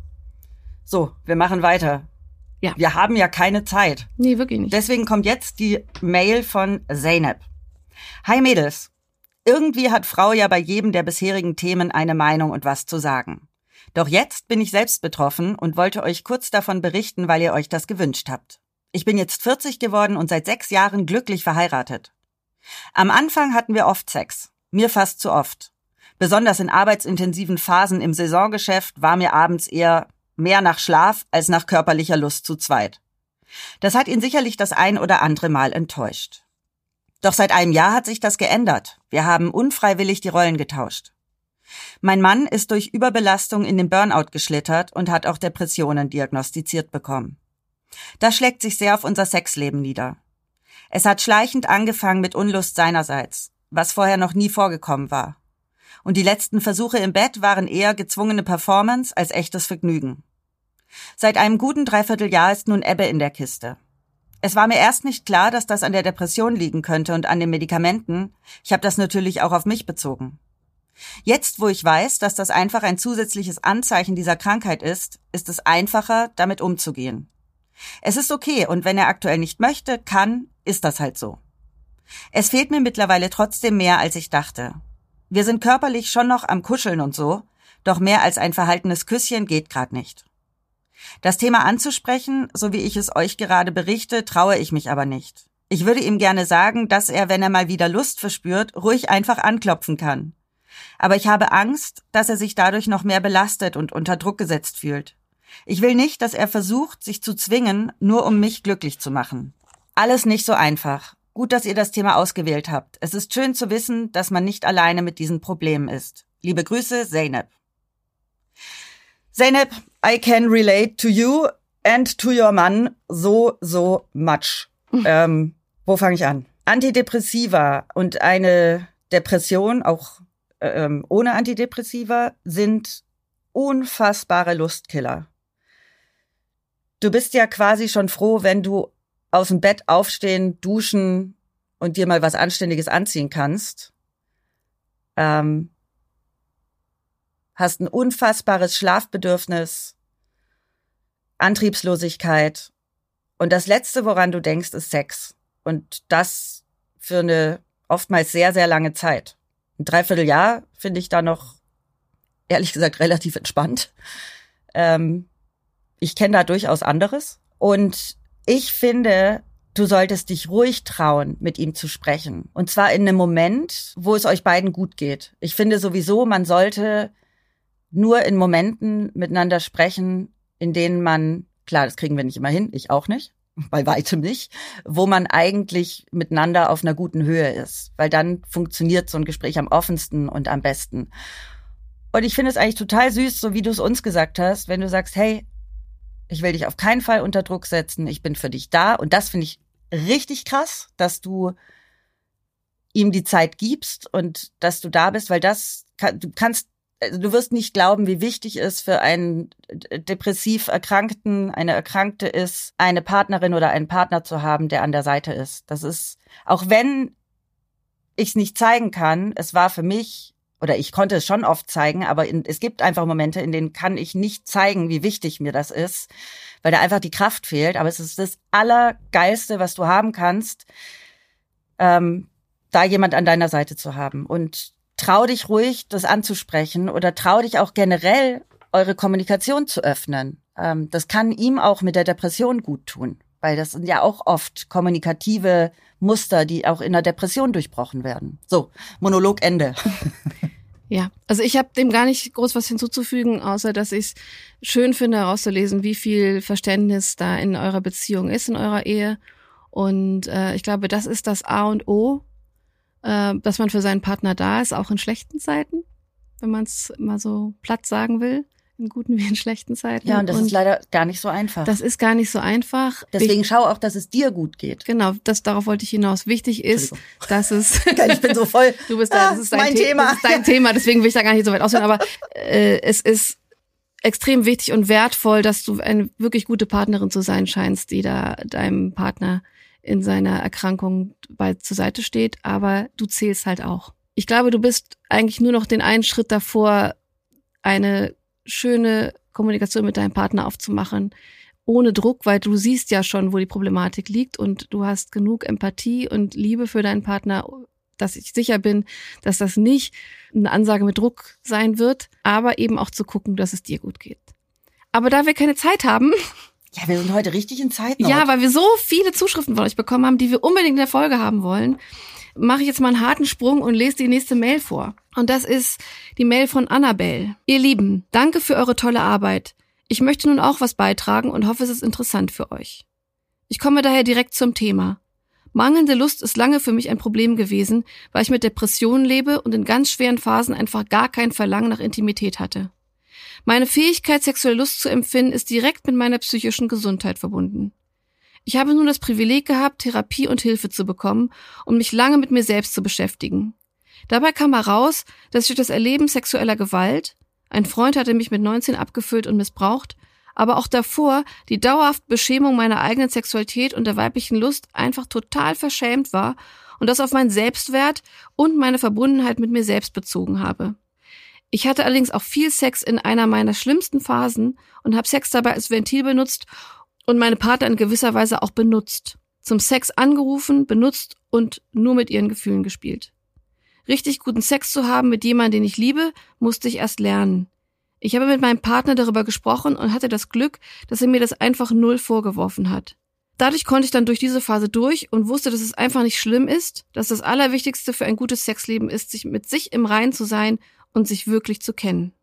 So, wir machen weiter. Ja. Wir haben ja keine Zeit. Nee, wirklich nicht. Deswegen kommt jetzt die Mail von Zeynep. Hi Mädels. Irgendwie hat Frau ja bei jedem der bisherigen Themen eine Meinung und was zu sagen. Doch jetzt bin ich selbst betroffen und wollte euch kurz davon berichten, weil ihr euch das gewünscht habt. Ich bin jetzt 40 geworden und seit 6 Jahren glücklich verheiratet. Am Anfang hatten wir oft Sex. Mir fast zu oft. Besonders in arbeitsintensiven Phasen im Saisongeschäft war mir abends eher mehr nach Schlaf als nach körperlicher Lust zu zweit. Das hat ihn sicherlich das ein oder andere Mal enttäuscht. Doch seit einem Jahr hat sich das geändert. Wir haben unfreiwillig die Rollen getauscht. Mein Mann ist durch Überbelastung in den Burnout geschlittert und hat auch Depressionen diagnostiziert bekommen. Das schlägt sich sehr auf unser Sexleben nieder. Es hat schleichend angefangen mit Unlust seinerseits, was vorher noch nie vorgekommen war. Und die letzten Versuche im Bett waren eher gezwungene Performance als echtes Vergnügen. Seit einem guten Dreivierteljahr ist nun Ebbe in der Kiste. Es war mir erst nicht klar, dass das an der Depression liegen könnte und an den Medikamenten. Ich habe das natürlich auch auf mich bezogen. Jetzt, wo ich weiß, dass das einfach ein zusätzliches Anzeichen dieser Krankheit ist es einfacher, damit umzugehen. Es ist okay und wenn er aktuell nicht möchte, ist das halt so. Es fehlt mir mittlerweile trotzdem mehr, als ich dachte. Wir sind körperlich schon noch am Kuscheln und so, doch mehr als ein verhaltenes Küsschen geht gerade nicht. Das Thema anzusprechen, so wie ich es euch gerade berichte, traue ich mich aber nicht. Ich würde ihm gerne sagen, dass er, wenn er mal wieder Lust verspürt, ruhig einfach anklopfen kann. Aber ich habe Angst, dass er sich dadurch noch mehr belastet und unter Druck gesetzt fühlt. Ich will nicht, dass er versucht, sich zu zwingen, nur um mich glücklich zu machen. Alles nicht so einfach. Gut, dass ihr das Thema ausgewählt habt. Es ist schön zu wissen, dass man nicht alleine mit diesen Problemen ist. Liebe Grüße, Zeynep. Zeynep, I can relate to you and to your man so much. Wo fange ich an? Antidepressiva und eine Depression, auch ohne Antidepressiva, sind unfassbare Lustkiller. Du bist ja quasi schon froh, wenn du aus dem Bett aufstehen, duschen und dir mal was Anständiges anziehen kannst. Hast ein unfassbares Schlafbedürfnis, Antriebslosigkeit. Und das Letzte, woran du denkst, ist Sex. Und das für eine oftmals sehr, sehr lange Zeit. Ein Dreivierteljahr finde ich da noch, ehrlich gesagt, relativ entspannt. Ich kenne da durchaus anderes. Und ich finde, du solltest dich ruhig trauen, mit ihm zu sprechen. Und zwar in einem Moment, wo es euch beiden gut geht. Ich finde sowieso, man sollte nur in Momenten miteinander sprechen, in denen man, klar, das kriegen wir nicht immer hin, ich auch nicht, bei weitem nicht, wo man eigentlich miteinander auf einer guten Höhe ist. Weil dann funktioniert so ein Gespräch am offensten und am besten. Und ich finde es eigentlich total süß, so wie du es uns gesagt hast, wenn du sagst, hey, ich will dich auf keinen Fall unter Druck setzen, ich bin für dich da. Und das finde ich richtig krass, dass du ihm die Zeit gibst und dass du da bist, weil du wirst nicht glauben, wie wichtig es für einen depressiv Erkrankten, eine Erkrankte ist, eine Partnerin oder einen Partner zu haben, der an der Seite ist. Das ist, auch wenn ich es nicht zeigen kann, es war für mich, oder ich konnte es schon oft zeigen, aber es gibt einfach Momente, in denen kann ich nicht zeigen, wie wichtig mir das ist, weil da einfach die Kraft fehlt. Aber es ist das Allergeilste, was du haben kannst, da jemand an deiner Seite zu haben. Und trau dich ruhig, das anzusprechen oder trau dich auch generell, eure Kommunikation zu öffnen. Das kann ihm auch mit der Depression gut tun, weil das sind ja auch oft kommunikative Muster, die auch in der Depression durchbrochen werden. So, Monolog Ende. Ja, also ich habe dem gar nicht groß was hinzuzufügen, außer dass ich es schön finde, herauszulesen, wie viel Verständnis da in eurer Beziehung ist, in eurer Ehe. Und ich glaube, das ist das A und O, dass man für seinen Partner da ist, auch in schlechten Zeiten, wenn man es mal so platt sagen will, in guten wie in schlechten Zeiten. Ja, und das ist leider gar nicht so einfach. Das ist gar nicht so einfach. Deswegen schau auch, dass es dir gut geht. Genau, darauf wollte ich hinaus. Wichtig ist, dass es... Ich bin so voll... Du bist da, das ist dein Thema. Das ist dein Thema, deswegen will ich da gar nicht so weit ausführen. Aber es ist extrem wichtig und wertvoll, dass du eine wirklich gute Partnerin zu sein scheinst, die da deinem Partner in seiner Erkrankung zur Seite steht. Aber du zählst halt auch. Ich glaube, du bist eigentlich nur noch den einen Schritt davor, eine schöne Kommunikation mit deinem Partner aufzumachen, ohne Druck, weil du siehst ja schon, wo die Problematik liegt und du hast genug Empathie und Liebe für deinen Partner, dass ich sicher bin, dass das nicht eine Ansage mit Druck sein wird, aber eben auch zu gucken, dass es dir gut geht. Aber da wir keine Zeit haben... Ja, wir sind heute richtig in Zeitnot. Ja, weil wir so viele Zuschriften von euch bekommen haben, die wir unbedingt in der Folge haben wollen, mache ich jetzt mal einen harten Sprung und lese die nächste Mail vor. Und das ist die Mail von Annabelle. Ihr Lieben, danke für eure tolle Arbeit. Ich möchte nun auch was beitragen und hoffe, es ist interessant für euch. Ich komme daher direkt zum Thema. Mangelnde Lust ist lange für mich ein Problem gewesen, weil ich mit Depressionen lebe und in ganz schweren Phasen einfach gar kein Verlangen nach Intimität hatte. Meine Fähigkeit, sexuelle Lust zu empfinden, ist direkt mit meiner psychischen Gesundheit verbunden. Ich habe nun das Privileg gehabt, Therapie und Hilfe zu bekommen und mich lange mit mir selbst zu beschäftigen. Dabei kam heraus, dass ich durch das Erleben sexueller Gewalt, ein Freund hatte mich mit 19 abgefüllt und missbraucht, aber auch davor die dauerhafte Beschämung meiner eigenen Sexualität und der weiblichen Lust einfach total verschämt war und das auf meinen Selbstwert und meine Verbundenheit mit mir selbst bezogen habe. Ich hatte allerdings auch viel Sex in einer meiner schlimmsten Phasen und habe Sex dabei als Ventil benutzt und meine Partner in gewisser Weise auch benutzt. Zum Sex angerufen, benutzt und nur mit ihren Gefühlen gespielt. Richtig guten Sex zu haben mit jemandem, den ich liebe, musste ich erst lernen. Ich habe mit meinem Partner darüber gesprochen und hatte das Glück, dass er mir das einfach null vorgeworfen hat. Dadurch konnte ich dann durch diese Phase durch und wusste, dass es einfach nicht schlimm ist, dass das Allerwichtigste für ein gutes Sexleben ist, sich mit sich im Reinen zu sein und sich wirklich zu kennen.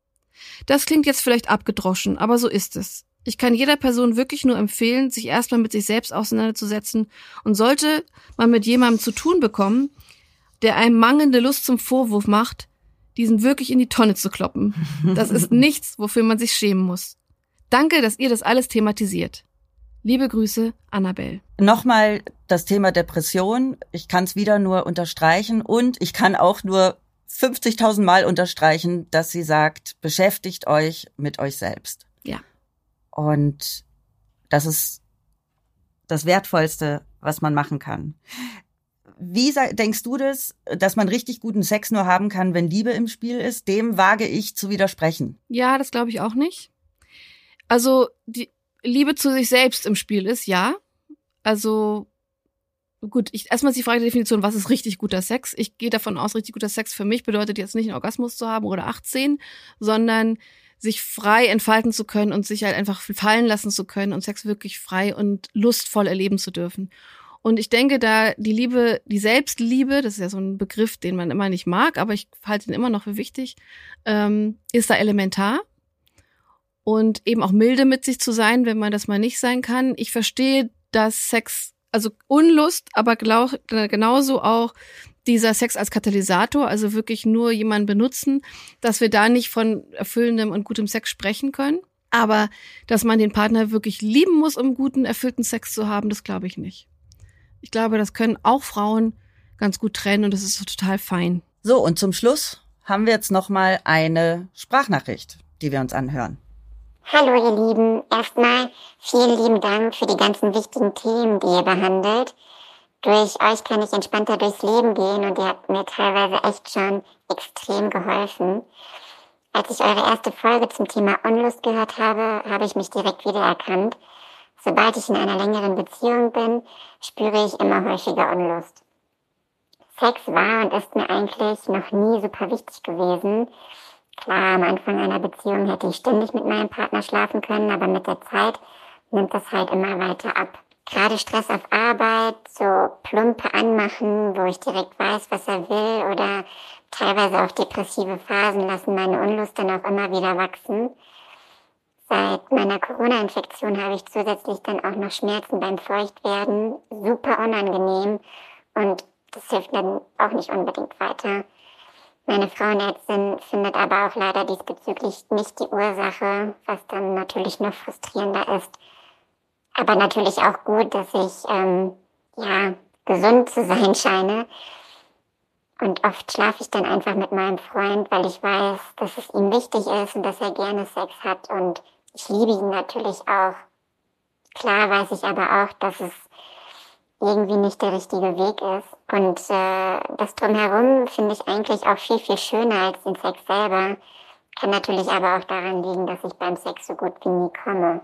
Das klingt jetzt vielleicht abgedroschen, aber so ist es. Ich kann jeder Person wirklich nur empfehlen, sich erstmal mit sich selbst auseinanderzusetzen und sollte man mit jemandem zu tun bekommen, der einem mangelnde Lust zum Vorwurf macht, diesen wirklich in die Tonne zu kloppen. Das ist nichts, wofür man sich schämen muss. Danke, dass ihr das alles thematisiert. Liebe Grüße, Annabelle. Nochmal das Thema Depression. Ich kann es wieder nur unterstreichen und ich kann auch nur 50.000 Mal unterstreichen, dass sie sagt, beschäftigt euch mit euch selbst. Ja. Und Das ist das Wertvollste, was man machen kann. Wie denkst du das, dass man richtig guten Sex nur haben kann, wenn Liebe im Spiel ist? Dem wage ich zu widersprechen. Ja, das glaube ich auch nicht. Also die Liebe zu sich selbst im Spiel ist, ja. Also gut, erstmal ist die Frage der Definition, was ist richtig guter Sex? Ich gehe davon aus, richtig guter Sex für mich bedeutet jetzt nicht einen Orgasmus zu haben oder 18, sondern sich frei entfalten zu können und sich halt einfach fallen lassen zu können und Sex wirklich frei und lustvoll erleben zu dürfen. Und ich denke, da die Liebe, die Selbstliebe, das ist ja so ein Begriff, den man immer nicht mag, aber ich halte ihn immer noch für wichtig, ist da elementar. Und eben auch milde mit sich zu sein, wenn man das mal nicht sein kann. Ich verstehe, dass Sex, also Unlust, aber genauso auch dieser Sex als Katalysator, also wirklich nur jemanden benutzen, dass wir da nicht von erfüllendem und gutem Sex sprechen können. Aber dass man den Partner wirklich lieben muss, um guten, erfüllten Sex zu haben, das glaube ich nicht. Ich glaube, das können auch Frauen ganz gut trennen und das ist total fein. So, und zum Schluss haben wir jetzt nochmal eine Sprachnachricht, die wir uns anhören. Hallo ihr Lieben, erstmal vielen lieben Dank für die ganzen wichtigen Themen, die ihr behandelt. Durch euch kann ich entspannter durchs Leben gehen und ihr habt mir teilweise echt schon extrem geholfen. Als ich eure erste Folge zum Thema Unlust gehört habe, habe ich mich direkt wiedererkannt. Sobald ich in einer längeren Beziehung bin, spüre ich immer häufiger Unlust. Sex war und ist mir eigentlich noch nie super wichtig gewesen. Klar, am Anfang einer Beziehung hätte ich ständig mit meinem Partner schlafen können, aber mit der Zeit nimmt das halt immer weiter ab. Gerade Stress auf Arbeit, so plumpe Anmachen, wo ich direkt weiß, was er will, oder teilweise auch depressive Phasen lassen meine Unlust dann auch immer wieder wachsen. Seit meiner Corona-Infektion habe ich zusätzlich dann auch noch Schmerzen beim Feuchtwerden, super unangenehm, und das hilft dann auch nicht unbedingt weiter. Meine Frauenärztin findet aber auch leider diesbezüglich nicht die Ursache, was dann natürlich noch frustrierender ist. Aber natürlich auch gut, dass ich gesund zu sein scheine. Und oft schlafe ich dann einfach mit meinem Freund, weil ich weiß, dass es ihm wichtig ist und dass er gerne Sex hat. Und ich liebe ihn natürlich auch. Klar weiß ich aber auch, dass es irgendwie nicht der richtige Weg ist. Und das Drumherum finde ich eigentlich auch viel, viel schöner als den Sex selber. Kann natürlich aber auch daran liegen, dass ich beim Sex so gut wie nie komme.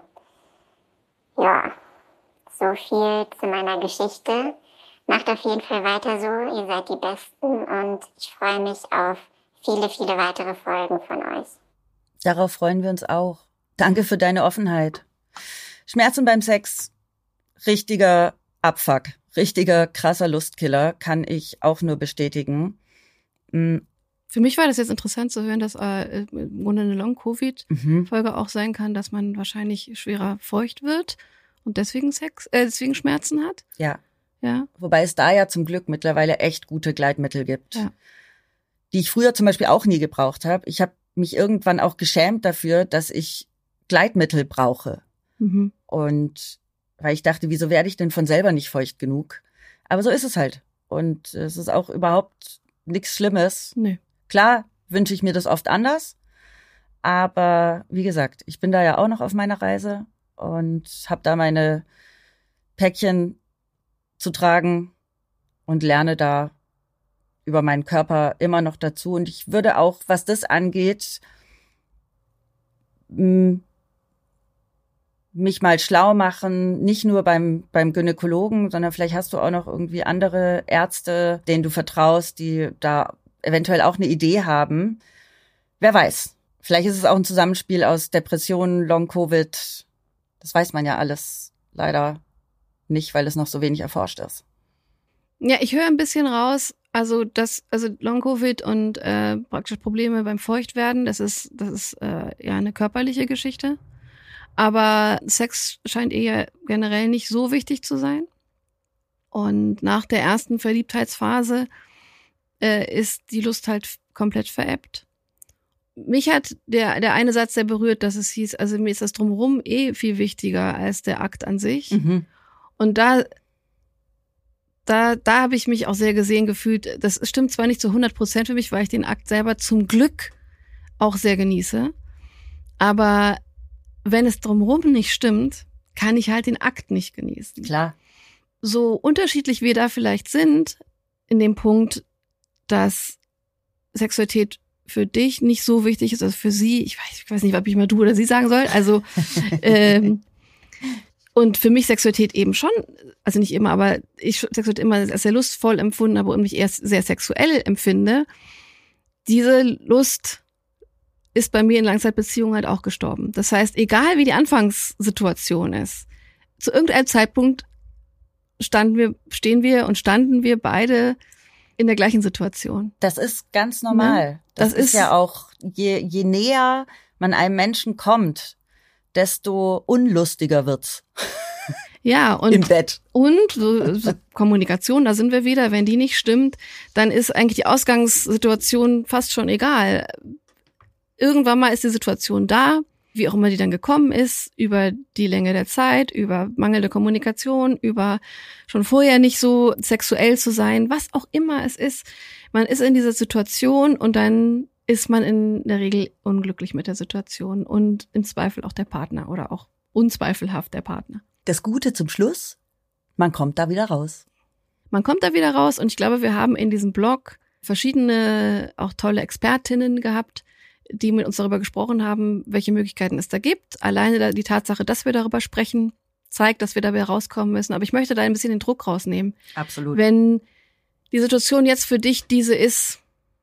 Ja, so viel zu meiner Geschichte. Macht auf jeden Fall weiter so, ihr seid die Besten und ich freue mich auf viele, viele weitere Folgen von euch. Darauf freuen wir uns auch. Danke für deine Offenheit. Schmerzen beim Sex, richtiger Abfuck, richtiger krasser Lustkiller, kann ich auch nur bestätigen. Für mich war das jetzt interessant zu hören, dass im Grunde eine Long-Covid-Folge auch sein kann, dass man wahrscheinlich schwerer feucht wird und deswegen deswegen Schmerzen hat. Ja. Ja. Wobei es da ja zum Glück mittlerweile echt gute Gleitmittel gibt, die ich früher zum Beispiel auch nie gebraucht habe. Ich habe mich irgendwann auch geschämt dafür, dass ich Gleitmittel brauche. Mhm. Und weil ich dachte, wieso werde ich denn von selber nicht feucht genug? Aber so ist es halt. Und es ist auch überhaupt nichts Schlimmes. Nee. Klar wünsche ich mir das oft anders. Aber wie gesagt, ich bin da ja auch noch auf meiner Reise und habe da meine Päckchen zu tragen und lerne da über meinen Körper immer noch dazu. Und ich würde auch, was das angeht, mich mal schlau machen, nicht nur beim Gynäkologen, sondern vielleicht hast du auch noch irgendwie andere Ärzte, denen du vertraust, die da eventuell auch eine Idee haben. Wer weiß. Vielleicht ist es auch ein Zusammenspiel aus Depressionen, Long-Covid. Das weiß man ja alles leider nicht, weil es noch so wenig erforscht ist. Ja, ich höre ein bisschen raus, also Long-Covid und praktisch Probleme beim Feuchtwerden, das ist ja eine körperliche Geschichte. Aber Sex scheint eher generell nicht so wichtig zu sein. Und nach der ersten Verliebtheitsphase ist die Lust halt komplett verebbt. Mich hat der eine Satz sehr berührt, dass es hieß, also mir ist das Drumherum viel wichtiger als der Akt an sich. Mhm. Und da habe ich mich auch sehr gesehen gefühlt. Das stimmt zwar nicht zu 100% für mich, weil ich den Akt selber zum Glück auch sehr genieße. Aber wenn es drumherum nicht stimmt, kann ich halt den Akt nicht genießen. Klar. So unterschiedlich wir da vielleicht sind, in dem Punkt, dass Sexualität für dich nicht so wichtig ist als für sie. Ich weiß nicht, ob ich mal du oder sie sagen soll. Also und für mich Sexualität eben schon, also nicht immer, aber ich Sexualität immer als sehr lustvoll empfunden habe und mich erst sehr sexuell empfinde. Diese Lust ist bei mir in Langzeitbeziehungen halt auch gestorben. Das heißt, egal wie die Anfangssituation ist, zu irgendeinem Zeitpunkt standen wir beide in der gleichen Situation. Das ist ganz normal. Ne? Das ist ja auch, je näher man einem Menschen kommt, desto unlustiger wird's. Ja, und im Bett. Und so Kommunikation, da sind wir wieder. Wenn die nicht stimmt, dann ist eigentlich die Ausgangssituation fast schon egal. Irgendwann mal ist die Situation da, wie auch immer die dann gekommen ist, über die Länge der Zeit, über mangelnde Kommunikation, über schon vorher nicht so sexuell zu sein, was auch immer es ist. Man ist in dieser Situation und dann ist man in der Regel unglücklich mit der Situation und im Zweifel auch der Partner oder auch unzweifelhaft der Partner. Das Gute zum Schluss, man kommt da wieder raus. Man kommt da wieder raus und ich glaube, wir haben in diesem Blog verschiedene, auch tolle Expertinnen gehabt, die mit uns darüber gesprochen haben, welche Möglichkeiten es da gibt. Alleine die Tatsache, dass wir darüber sprechen, zeigt, dass wir da wieder rauskommen müssen. Aber ich möchte da ein bisschen den Druck rausnehmen. Absolut. Wenn die Situation jetzt für dich diese ist,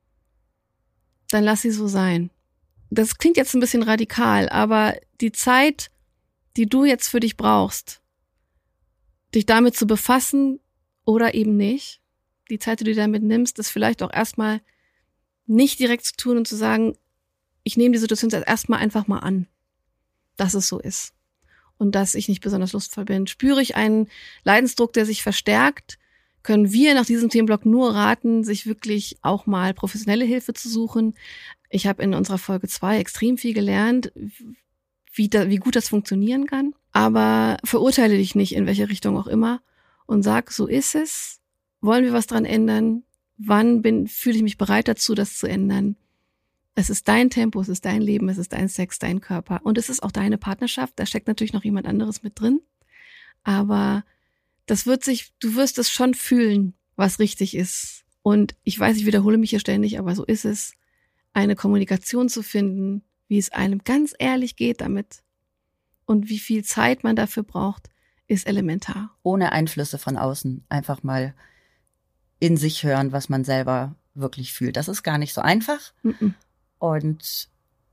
dann lass sie so sein. Das klingt jetzt ein bisschen radikal, aber die Zeit, die du jetzt für dich brauchst, dich damit zu befassen oder eben nicht, die Zeit, die du damit nimmst, das vielleicht auch erstmal nicht direkt zu tun und zu sagen, ich nehme die Situation jetzt erstmal einfach mal an, dass es so ist und dass ich nicht besonders lustvoll bin. Spüre ich einen Leidensdruck, der sich verstärkt, können wir nach diesem Themenblock nur raten, sich wirklich auch mal professionelle Hilfe zu suchen. Ich habe in unserer Folge 2 extrem viel gelernt, wie gut das funktionieren kann. Aber verurteile dich nicht, in welche Richtung auch immer, und sag, so ist es. Wollen wir was dran ändern? Wann fühle ich mich bereit dazu, das zu ändern? Es ist dein Tempo, es ist dein Leben, es ist dein Sex, dein Körper. Und es ist auch deine Partnerschaft. Da steckt natürlich noch jemand anderes mit drin. Aber du wirst es schon fühlen, was richtig ist. Und ich weiß, ich wiederhole mich hier ständig, aber so ist es, eine Kommunikation zu finden, wie es einem ganz ehrlich geht damit und wie viel Zeit man dafür braucht, ist elementar. Ohne Einflüsse von außen. Einfach mal in sich hören, was man selber wirklich fühlt. Das ist gar nicht so einfach. Und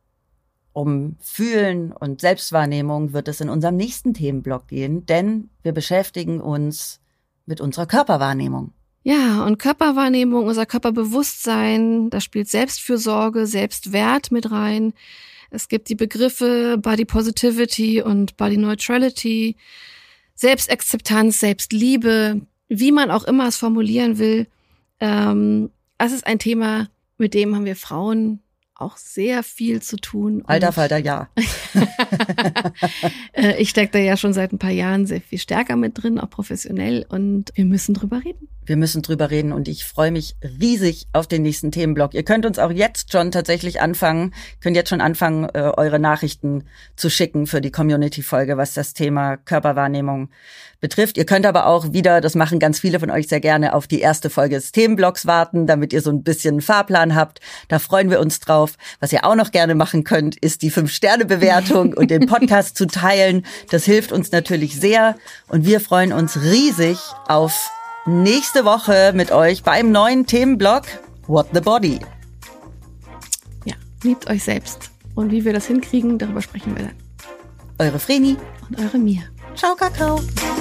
um Fühlen und Selbstwahrnehmung wird es in unserem nächsten Themenblock gehen, denn wir beschäftigen uns mit unserer Körperwahrnehmung. Ja, und Körperwahrnehmung, unser Körperbewusstsein, da spielt Selbstfürsorge, Selbstwert mit rein. Es gibt die Begriffe Body Positivity und Body Neutrality, Selbstakzeptanz, Selbstliebe, wie man auch immer es formulieren will. Es ist ein Thema, mit dem haben wir Frauen auch sehr viel zu tun. Alter Falter, ja. Ich stecke da ja schon seit ein paar Jahren sehr viel stärker mit drin, auch professionell. Und wir müssen drüber reden. Wir müssen drüber reden und ich freue mich riesig auf den nächsten Themenblock. Ihr könnt uns auch jetzt schon tatsächlich anfangen, eure Nachrichten zu schicken für die Community-Folge, was das Thema Körperwahrnehmung betrifft. Ihr könnt aber auch wieder, das machen ganz viele von euch sehr gerne, auf die erste Folge des Themenblocks warten, damit ihr so ein bisschen einen Fahrplan habt. Da freuen wir uns drauf. Was ihr auch noch gerne machen könnt, ist die 5-Sterne-Bewertung und den Podcast zu teilen. Das hilft uns natürlich sehr und wir freuen uns riesig auf nächste Woche mit euch beim neuen Themenblock What the Body. Ja, liebt euch selbst. Und wie wir das hinkriegen, darüber sprechen wir dann. Eure Vreni und eure Mia. Ciao, Kakao.